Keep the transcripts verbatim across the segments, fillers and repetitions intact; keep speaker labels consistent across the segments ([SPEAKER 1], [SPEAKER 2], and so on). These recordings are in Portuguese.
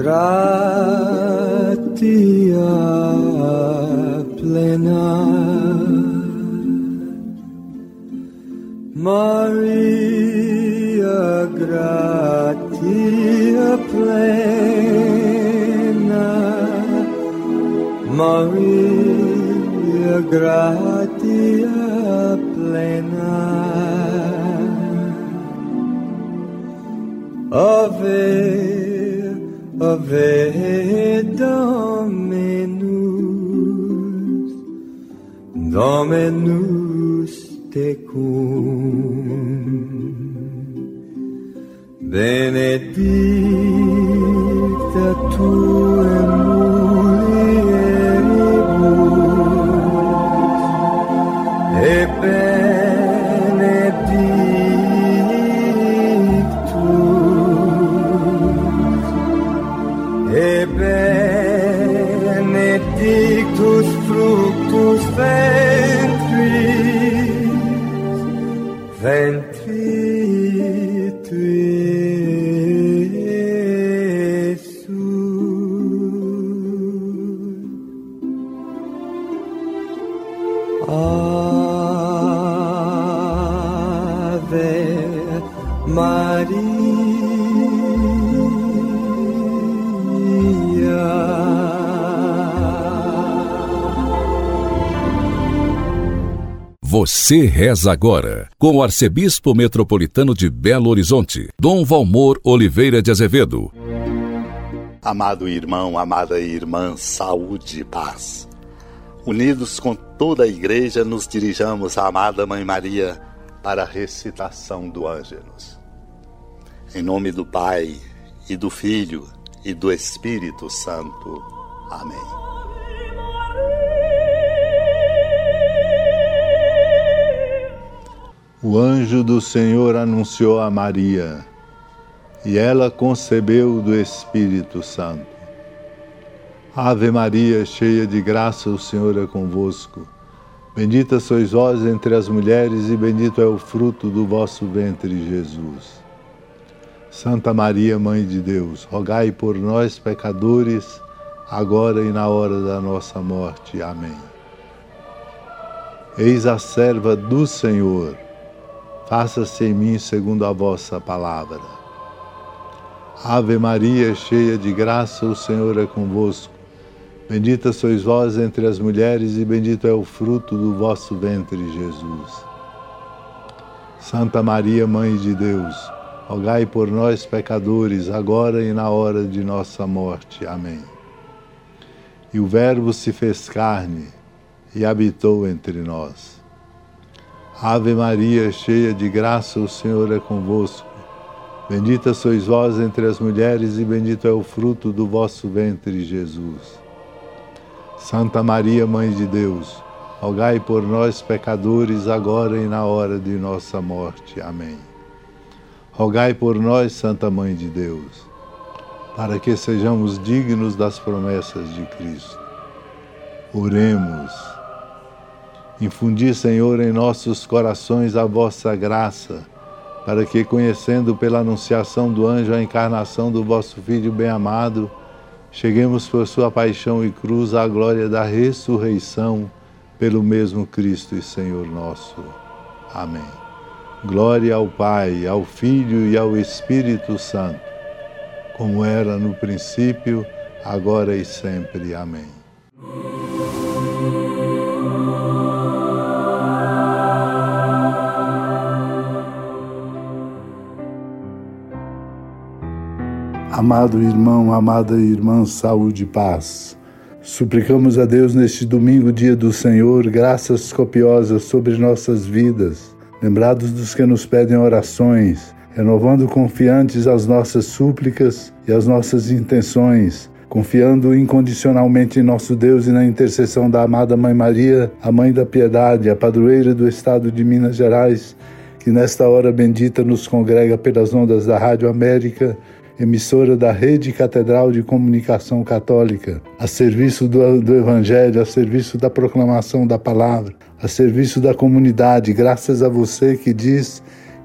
[SPEAKER 1] gratia plena, Maria gratia plena, Maria gratia plena, Ave, Ave Dominus, Dominus tecum, benedicta tu in mulieribus, e benedictus, e benedictus fructus ventris, ventris tui, Iesus. Ave Maria.
[SPEAKER 2] Você reza agora com o arcebispo metropolitano de Belo Horizonte, Dom Valmor Oliveira de Azevedo.
[SPEAKER 3] Amado irmão, amada irmã, saúde e paz. Unidos com toda a igreja, nos dirijamos à amada Mãe Maria para a recitação do Ângelus. Em nome do Pai, e do Filho, e do Espírito Santo. Amém. O anjo do Senhor anunciou a Maria, e ela concebeu do Espírito Santo. Ave Maria, cheia de graça, o Senhor é convosco. Bendita sois vós entre as mulheres, e bendito é o fruto do vosso ventre, Jesus. Santa Maria, Mãe de Deus, rogai por nós, pecadores, agora e na hora da nossa morte. Amém. Eis a serva do Senhor. Faça-se em mim segundo a vossa palavra. Ave Maria, cheia de graça, o Senhor é convosco. Bendita sois vós entre as mulheres, e bendito é o fruto do vosso ventre, Jesus. Santa Maria, Mãe de Deus, rogai por nós, pecadores, agora e na hora de nossa morte. Amém. E o Verbo se fez carne e habitou entre nós. Ave Maria, cheia de graça, o Senhor é convosco. Bendita sois vós entre as mulheres, e bendito é o fruto do vosso ventre, Jesus. Santa Maria, Mãe de Deus, rogai por nós, pecadores, agora e na hora de nossa morte. Amém. Rogai por nós, Santa Mãe de Deus, para que sejamos dignos das promessas de Cristo. Oremos. Infundi, Senhor, em nossos corações a vossa graça, para que, conhecendo pela anunciação do anjo a encarnação do vosso Filho bem-amado, cheguemos por sua paixão e cruz à glória da ressurreição, pelo mesmo Cristo e Senhor nosso. Amém. Glória ao Pai, ao Filho e ao Espírito Santo, como era no princípio, agora e sempre. Amém. Amado irmão, amada irmã, saúde e paz. Suplicamos a Deus neste domingo, dia do Senhor, graças copiosas sobre nossas vidas, lembrados dos que nos pedem orações, renovando confiantes as nossas súplicas e as nossas intenções, confiando incondicionalmente em nosso Deus e na intercessão da amada Mãe Maria, a Mãe da Piedade, a padroeira do estado de Minas Gerais, que nesta hora bendita nos congrega pelas ondas da Rádio América, emissora da Rede Catedral de Comunicação Católica, a serviço do, do Evangelho, a serviço da proclamação da palavra, a serviço da comunidade, graças a você que diz: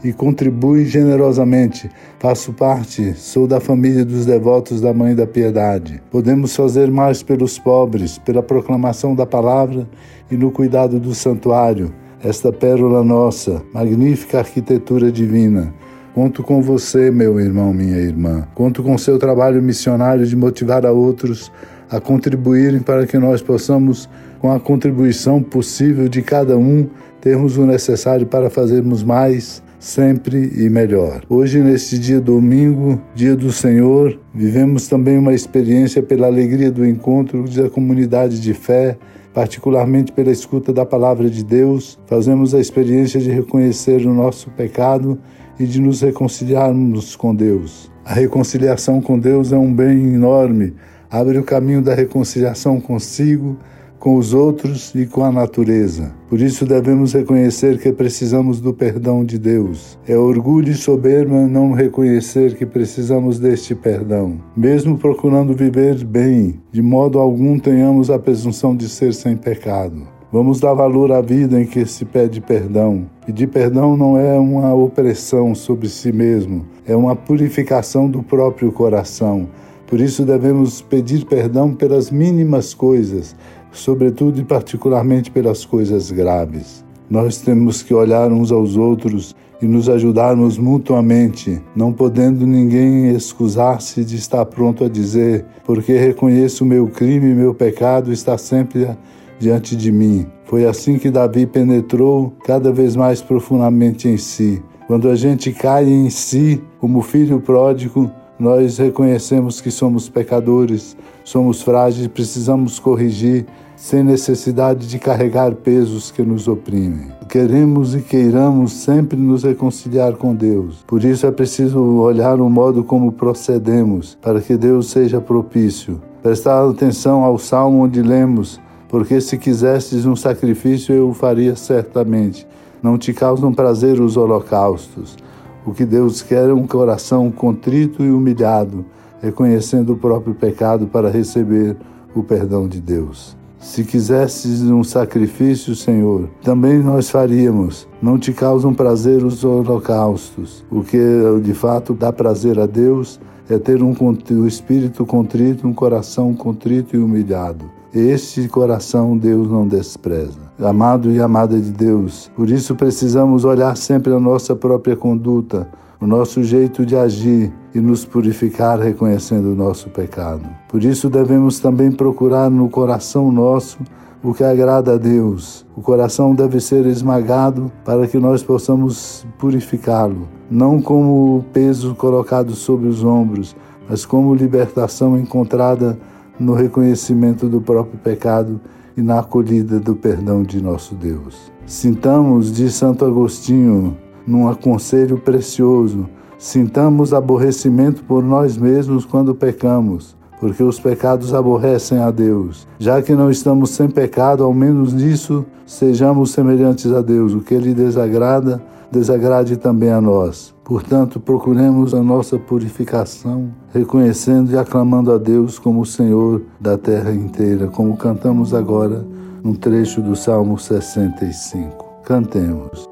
[SPEAKER 3] e contribui generosamente. Faço parte, sou da família dos devotos da Mãe da Piedade. Podemos fazer mais pelos pobres, pela proclamação da palavra e no cuidado do santuário, esta pérola nossa, magnífica arquitetura divina. Conto com você, meu irmão, minha irmã. Conto com seu trabalho missionário de motivar a outros a contribuírem para que nós possamos, com a contribuição possível de cada um, termos o necessário para fazermos mais, sempre e melhor. Hoje, neste dia domingo, dia do Senhor, vivemos também uma experiência pela alegria do encontro da comunidade de fé, particularmente pela escuta da palavra de Deus. Fazemos a experiência de reconhecer o nosso pecado e de nos reconciliarmos com Deus. A reconciliação com Deus é um bem enorme, abre o caminho da reconciliação consigo, com os outros e com a natureza. Por isso devemos reconhecer que precisamos do perdão de Deus. É orgulho e soberba não reconhecer que precisamos deste perdão. Mesmo procurando viver bem, de modo algum tenhamos a presunção de ser sem pecado. Vamos dar valor à vida em que se pede perdão. Pedir perdão não é uma opressão sobre si mesmo, é uma purificação do próprio coração. Por isso devemos pedir perdão pelas mínimas coisas, sobretudo e particularmente pelas coisas graves. Nós temos que olhar uns aos outros e nos ajudarmos mutuamente, não podendo ninguém excusar-se de estar pronto a dizer, porque reconheço o meu crime e meu pecado está sempre diante de mim. Foi assim que Davi penetrou cada vez mais profundamente em si. Quando a gente cai em si, como filho pródigo, nós reconhecemos que somos pecadores, somos frágeis e precisamos corrigir sem necessidade de carregar pesos que nos oprimem. Queremos e queiramos sempre nos reconciliar com Deus. Por isso é preciso olhar o modo como procedemos, para que Deus seja propício. Prestar atenção ao salmo onde lemos, porque se quisesses um sacrifício eu o faria certamente. Não te causam prazer os holocaustos. O que Deus quer é um coração contrito e humilhado, reconhecendo o próprio pecado para receber o perdão de Deus. Se quisesses um sacrifício, Senhor, também nós faríamos. Não te causam prazer os holocaustos. O que de fato dá prazer a Deus é ter um, um espírito contrito, um coração contrito e humilhado. Este coração Deus não despreza. Amado e amada de Deus, por isso precisamos olhar sempre a nossa própria conduta, o nosso jeito de agir e nos purificar reconhecendo o nosso pecado. Por isso devemos também procurar no coração nosso o que agrada a Deus. O coração deve ser esmagado para que nós possamos purificá-lo, não como peso colocado sobre os ombros, mas como libertação encontrada no reconhecimento do próprio pecado e na acolhida do perdão de nosso Deus. Sintamos, diz Santo Agostinho, num aconselho precioso, sintamos aborrecimento por nós mesmos quando pecamos, porque os pecados aborrecem a Deus. Já que não estamos sem pecado, ao menos nisso sejamos semelhantes a Deus. O que Ele desagrada, desagrade também a nós. Portanto, procuremos a nossa purificação, reconhecendo e aclamando a Deus como o Senhor da terra inteira, como cantamos agora num trecho do Salmo sessenta e cinco. Cantemos.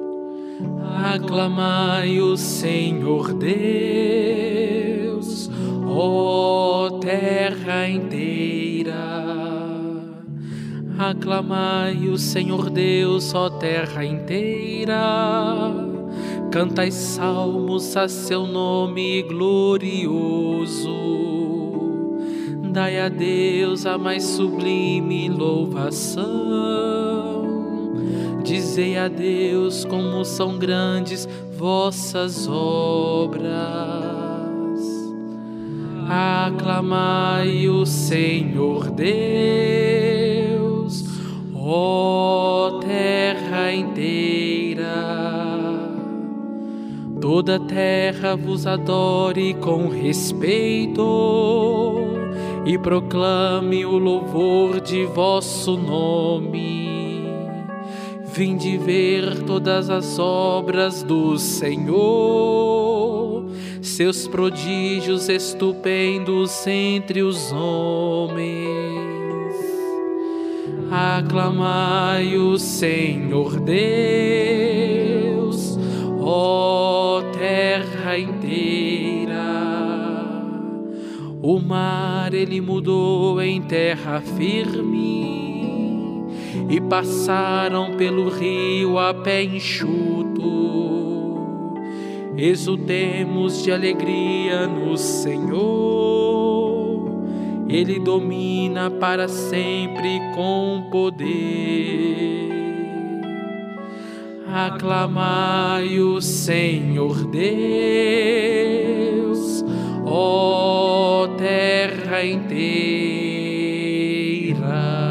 [SPEAKER 4] Aclamai o Senhor Deus, ó terra inteira. Aclamai o Senhor Deus, ó terra inteira. Cantai salmos a seu nome glorioso. Dai a Deus a mais sublime louvação. Dizei a Deus como são grandes vossas obras. Aclamai o Senhor Deus, ó terra inteira. Toda a terra vos adore com respeito e proclame o louvor de vosso nome. Vinde ver todas as obras do Senhor, seus prodígios estupendos entre os homens. Aclamai o Senhor Deus, ó terra inteira. O mar ele mudou em terra firme, e passaram pelo rio a pé enxuto. Exultemos de alegria no Senhor, Ele domina para sempre com poder. Aclamai o Senhor Deus, ó terra inteira.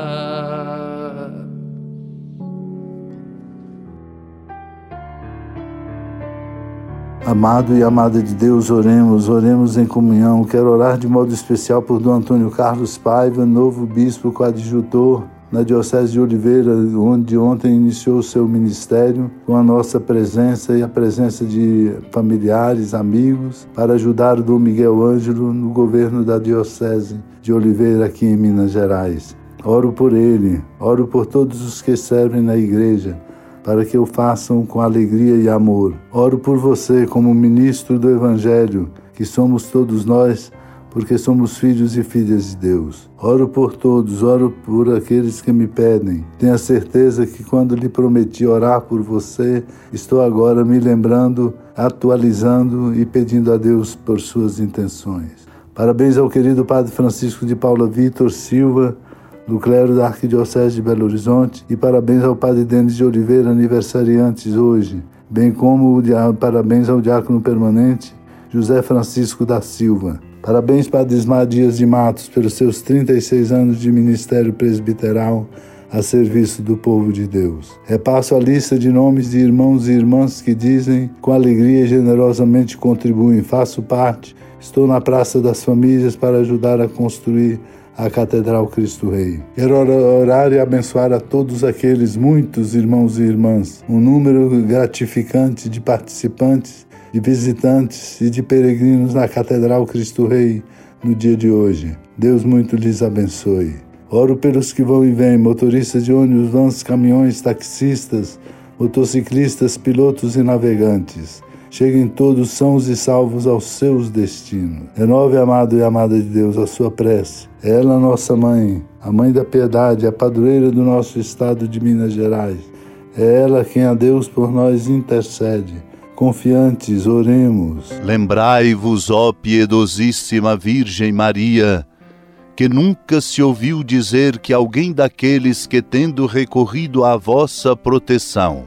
[SPEAKER 3] Amado e amada de Deus, oremos, oremos em comunhão. Quero orar de modo especial por Dom Antônio Carlos Paiva, novo bispo coadjutor na Diocese de Oliveira, onde ontem iniciou o seu ministério, com a nossa presença e a presença de familiares, amigos, para ajudar o Dom Miguel Ângelo no governo da Diocese de Oliveira, aqui em Minas Gerais. Oro por ele, oro por todos os que servem na igreja, para que o façam com alegria e amor. Oro por você como ministro do Evangelho, que somos todos nós, porque somos filhos e filhas de Deus. Oro por todos, oro por aqueles que me pedem. Tenha certeza que quando lhe prometi orar por você, estou agora me lembrando, atualizando e pedindo a Deus por suas intenções. Parabéns ao querido Padre Francisco de Paula Vitor Silva, do clero da Arquidiocese de Belo Horizonte, e parabéns ao Padre Denis de Oliveira, aniversariantes hoje, bem como o dia... parabéns ao diácono permanente José Francisco da Silva. Parabéns, Padre Ismar Dias de Matos, pelos seus trinta e seis anos de ministério presbiteral a serviço do povo de Deus. Repasso a lista de nomes de irmãos e irmãs que dizem, com alegria e generosamente contribuem. Faço parte, estou na Praça das Famílias para ajudar a construir a Catedral Cristo Rei. Quero orar e abençoar a todos aqueles muitos irmãos e irmãs, um número gratificante de participantes, de visitantes e de peregrinos na Catedral Cristo Rei no dia de hoje. Deus muito lhes abençoe. Oro pelos que vão e vêm, motoristas de ônibus, vans, caminhões, taxistas, motociclistas, pilotos e navegantes. Cheguem todos sãos e salvos aos seus destinos. Renove, amado e amada de Deus, a sua prece. É ela, nossa mãe, a mãe da piedade, a padroeira do nosso estado de Minas Gerais. É ela quem a Deus por nós intercede. Confiantes, oremos.
[SPEAKER 5] Lembrai-vos, ó piedosíssima Virgem Maria, que nunca se ouviu dizer que alguém daqueles que, tendo recorrido à vossa proteção,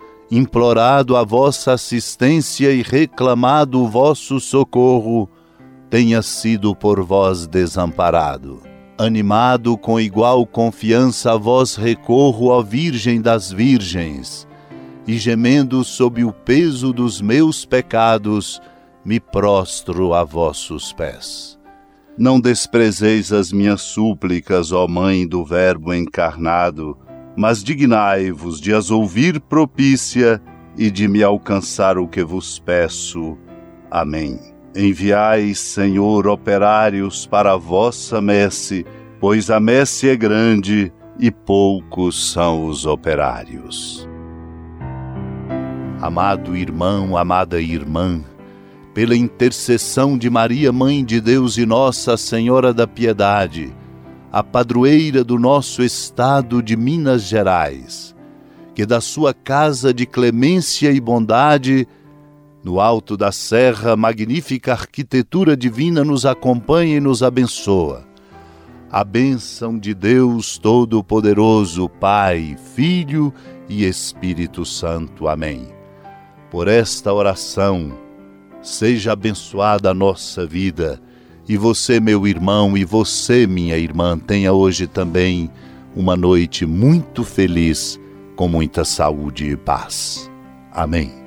[SPEAKER 5] implorado a vossa assistência e reclamado o vosso socorro, tenha sido por vós desamparado. Animado com igual confiança, a vós recorro, ó Virgem das Virgens, e gemendo sob o peso dos meus pecados, me prostro a vossos pés. Não desprezeis as minhas súplicas, ó Mãe do Verbo encarnado, mas dignai-vos de as ouvir propícia e de me alcançar o que vos peço. Amém. Enviai, Senhor, operários para a vossa messe, pois a messe é grande e poucos são os operários. Amado irmão, amada irmã, pela intercessão de Maria, Mãe de Deus e Nossa Senhora da Piedade, a padroeira do nosso estado de Minas Gerais, que da sua casa de clemência e bondade, no alto da serra, magnífica arquitetura divina nos acompanha e nos abençoa. A bênção de Deus Todo-Poderoso, Pai, Filho e Espírito Santo. Amém. Por esta oração, seja abençoada a nossa vida, e você, meu irmão, e você, minha irmã, tenha hoje também uma noite muito feliz, com muita saúde e paz. Amém.